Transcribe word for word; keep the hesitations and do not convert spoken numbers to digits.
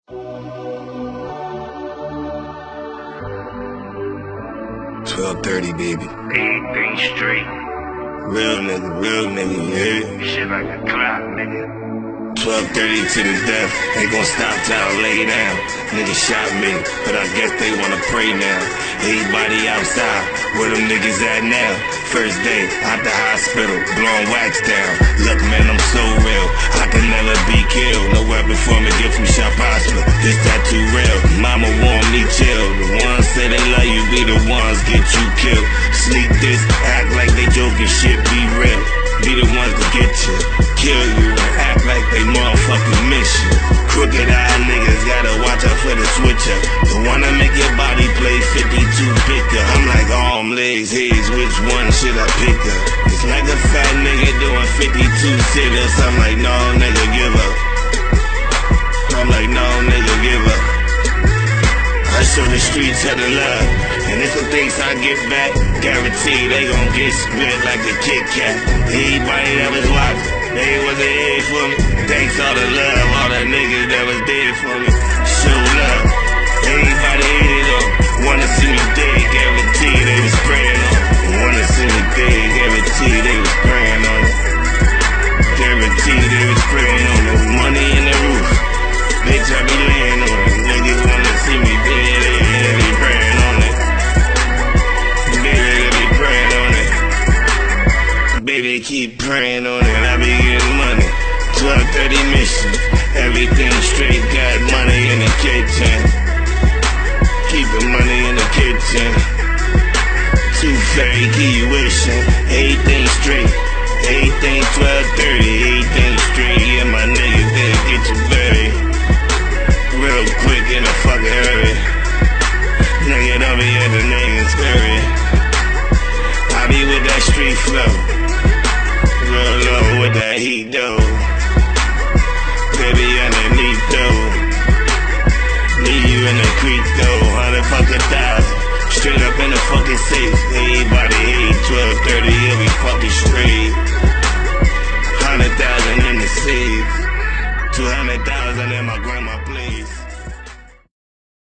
twelve thirty, baby. Everything straight. Real nigga, real nigga, yeah. Shit like a clock, nigga. twelve thirty to the death, ain't gon' stop till I lay down. Niggas shot me, but I guess they wanna pray now. Everybody outside, where them niggas at now? First day, out the hospital, blowing wax down. Look man, I'm so real, I can never be killed. No weapon for me, gift from shop hospital, this that too real. Mama want me chill, the ones say they love you, be the ones get you killed. Sneak this, act like they joking shit, be real. Be the ones to get you, kill you, and act like they motherfucking miss you. Crooked eye niggas gotta watch out for the switcher. The one that make your body play fifty-two picker. I'm like arm, legs, heads, which one should I pick up? It's like a fat nigga doing fifty-two sit-ups. I'm like, no nigga, give up. I'm like, no nigga, give up. I show the streets how to love, and if some things I get back, guarantee they gon' get split like a Kit Kat. Anybody that was watching, they wasn't here for me. Thanks all the love, all the niggas that was there for me. Show love, anybody hit it up. Wanna see me dead, guarantee they was praying on it. Wanna see me dead, guarantee they was praying on it. Guarantee they was praying on it. Money in the roof, bitch I be laying on it. Niggas wanna see me dead, they, they be praying on it. Baby, they be praying on it. Baby, keep praying on it. I be getting money. twelve thirty mission, everything straight, got money in the kitchen. Keep the money in the kitchen. Two fairy key wishing, everything straight, everything twelve thirty, everything straight. Yeah, my niggas didn't get you buried real quick in a fucking hurry. Nigga, don't be at the nigga scurry. I be with that street flow, real low with that heat though. Baby underneath though, need you in the creek though. Hundred fucking thousand, straight up in the fucking safe. Everybody hate twelve thirty, he'll be fucking straight.